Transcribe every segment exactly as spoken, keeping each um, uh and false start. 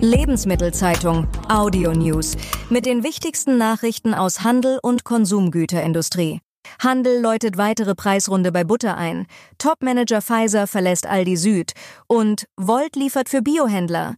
Lebensmittelzeitung Audio News mit den wichtigsten Nachrichten aus Handel und Konsumgüterindustrie. Handel läutet weitere Preisrunde bei Butter ein. Topmanager Pfizer verlässt Aldi Süd und Volt liefert für Biohändler.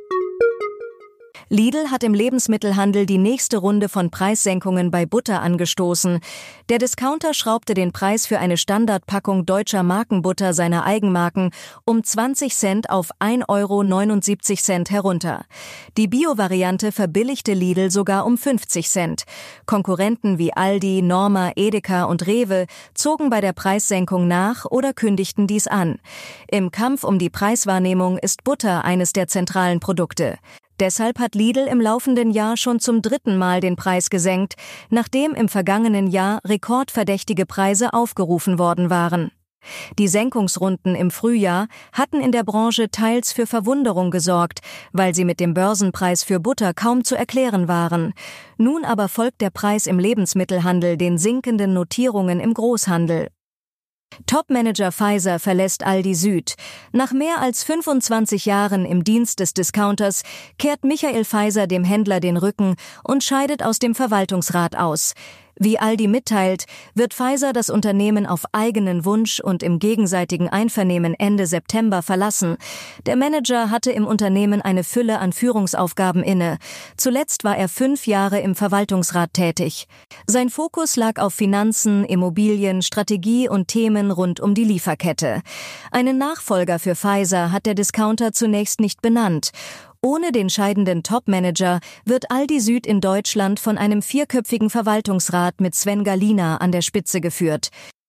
Lidl hat im Lebensmittelhandel die nächste Runde von Preissenkungen bei Butter angestoßen. Der Discounter schraubte den Preis für eine Standardpackung deutscher Markenbutter seiner Eigenmarken um zwanzig Cent auf ein Euro neunundsiebzig herunter. Die Bio-Variante verbilligte Lidl sogar um fünfzig Cent. Konkurrenten wie Aldi, Norma, Edeka und Rewe zogen bei der Preissenkung nach oder kündigten dies an. Im Kampf um die Preiswahrnehmung ist Butter eines der zentralen Produkte. Deshalb hat Lidl im laufenden Jahr schon zum dritten Mal den Preis gesenkt, nachdem im vergangenen Jahr rekordverdächtige Preise aufgerufen worden waren. Die Senkungsrunden im Frühjahr hatten in der Branche teils für Verwunderung gesorgt, weil sie mit dem Börsenpreis für Butter kaum zu erklären waren. Nun aber folgt der Preis im Lebensmittelhandel den sinkenden Notierungen im Großhandel. Topmanager Pfizer verlässt Aldi Süd. Nach mehr als fünfundzwanzig Jahren im Dienst des Discounters kehrt Michael Pfizer dem Händler den Rücken und scheidet aus dem Verwaltungsrat aus. Wie Aldi mitteilt, wird Pfizer das Unternehmen auf eigenen Wunsch und im gegenseitigen Einvernehmen Ende September verlassen. Der Manager hatte im Unternehmen eine Fülle an Führungsaufgaben inne. Zuletzt war er fünf Jahre im Verwaltungsrat tätig. Sein Fokus lag auf Finanzen, Immobilien, Strategie und Themen rund um die Lieferkette. Einen Nachfolger für Pfizer hat der Discounter zunächst nicht benannt. Ohne den scheidenden Topmanager wird Aldi Süd in Deutschland von einem vierköpfigen Verwaltungsrat mit Sven Galina an der Spitze geführt.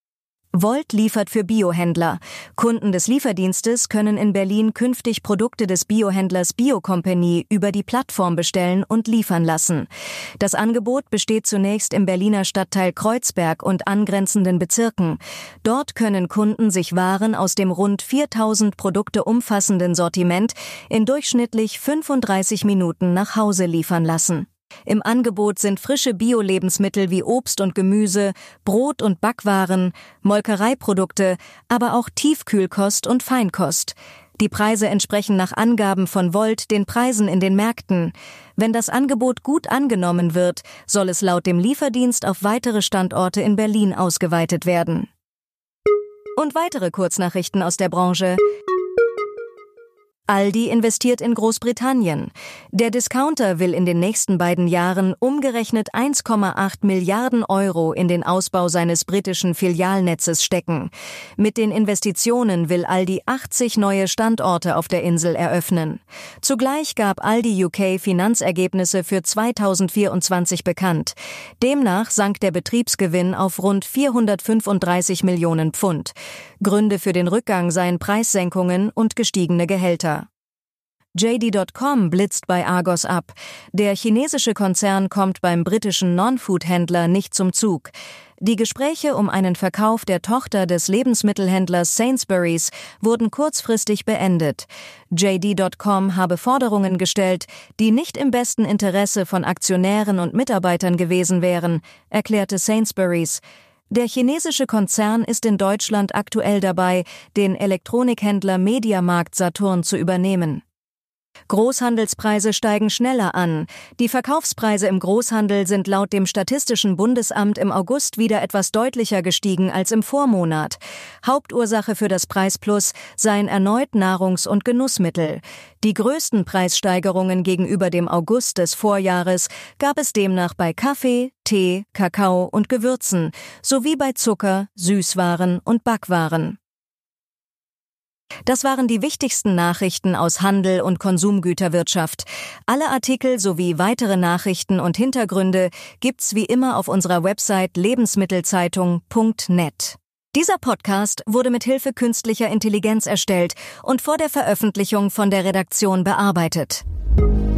Volt liefert für Biohändler. Kunden des Lieferdienstes können in Berlin künftig Produkte des Biohändlers Biocompany über die Plattform bestellen und liefern lassen. Das Angebot besteht zunächst im Berliner Stadtteil Kreuzberg und angrenzenden Bezirken. Dort können Kunden sich Waren aus dem rund viertausend Produkte umfassenden Sortiment in durchschnittlich fünfunddreißig Minuten nach Hause liefern lassen. Im Angebot sind frische Bio-Lebensmittel wie Obst und Gemüse, Brot und Backwaren, Molkereiprodukte, aber auch Tiefkühlkost und Feinkost. Die Preise entsprechen nach Angaben von Volt den Preisen in den Märkten. Wenn das Angebot gut angenommen wird, soll es laut dem Lieferdienst auf weitere Standorte in Berlin ausgeweitet werden. Und weitere Kurznachrichten aus der Branche. Aldi investiert in Großbritannien. Der Discounter will in den nächsten beiden Jahren umgerechnet eins Komma acht Milliarden Euro in den Ausbau seines britischen Filialnetzes stecken. Mit den Investitionen will Aldi achtzig neue Standorte auf der Insel eröffnen. Zugleich gab Aldi U K Finanzergebnisse für zweitausendvierundzwanzig bekannt. Demnach sank der Betriebsgewinn auf rund vierhundertfünfunddreißig Millionen Pfund. Gründe für den Rückgang seien Preissenkungen und gestiegene Gehälter. J D Punkt com blitzt bei Argos ab. Der chinesische Konzern kommt beim britischen Non-Food-Händler nicht zum Zug. Die Gespräche um einen Verkauf der Tochter des Lebensmittelhändlers Sainsbury's wurden kurzfristig beendet. J D Punkt com habe Forderungen gestellt, die nicht im besten Interesse von Aktionären und Mitarbeitern gewesen wären, erklärte Sainsbury's. Der chinesische Konzern ist in Deutschland aktuell dabei, den Elektronikhändler Mediamarkt Saturn zu übernehmen. Großhandelspreise steigen schneller an. Die Verkaufspreise im Großhandel sind laut dem Statistischen Bundesamt im August wieder etwas deutlicher gestiegen als im Vormonat. Hauptursache für das Preisplus seien erneut Nahrungs- und Genussmittel. Die größten Preissteigerungen gegenüber dem August des Vorjahres gab es demnach bei Kaffee, Tee, Kakao und Gewürzen sowie bei Zucker, Süßwaren und Backwaren. Das waren die wichtigsten Nachrichten aus Handel und Konsumgüterwirtschaft. Alle Artikel sowie weitere Nachrichten und Hintergründe gibt's wie immer auf unserer Website lebensmittelzeitung punkt net. Dieser Podcast wurde mit Hilfe künstlicher Intelligenz erstellt und vor der Veröffentlichung von der Redaktion bearbeitet.